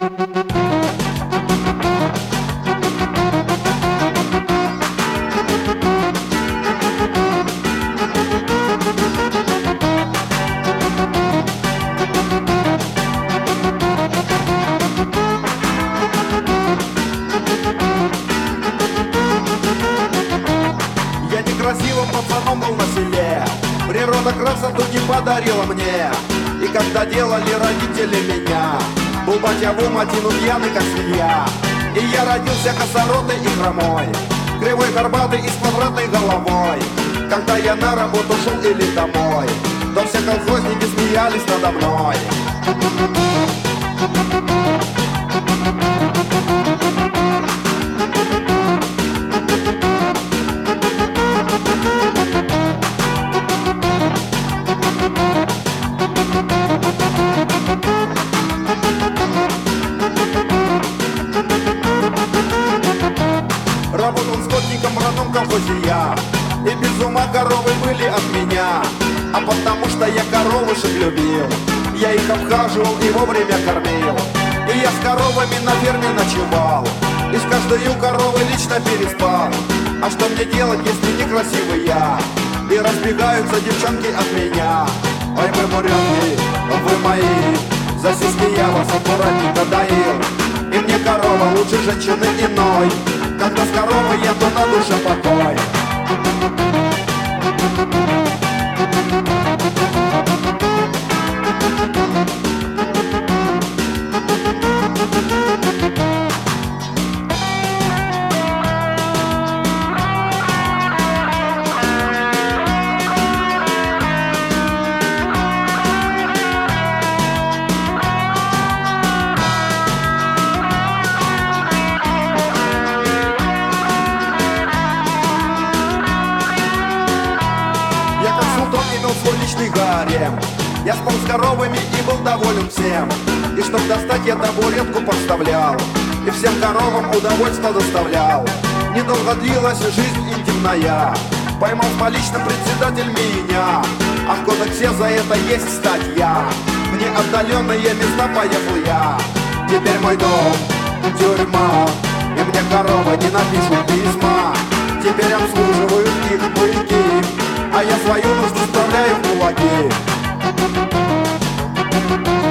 Я некрасивым пацаном был на селе, природа красоту не подарила мне. И когда делали родители меня, был батя в Уматину пьяный как свинья. И я родился косоротый и хромой, кривой, горбатый и с квадратной головой. Когда я на работу шел или домой, то все колхозники смеялись надо мной. Работал скотником в родном колхозе я, и без ума коровы были от меня. А потому что я коровушек любил, я их обхаживал и вовремя кормил. И я с коровами на ферме ночевал, и с каждой коровой лично переспал. А что мне делать, если некрасивый я, и разбегаются девчонки от меня? Ой, вы муренки, вы мои, за сиськи я вас аккуратненько доил. И мне корова лучше женщины иной, когда с коровой я, то на душе покой. Свой личный гарем, я спал с коровами и был доволен всем. И чтоб достать, я табуретку подставлял, и всем коровам удовольствие доставлял. Недолго длилась жизнь интимная, поймал с поличным председатель меня. А в кодексе за это есть статья, мне отдаленные места поехал я. Теперь мой дом тюрьма, и мне коровы не напишут письма. Теперь обслуживают их мужики, а я свою нужду вставляю в кулаки.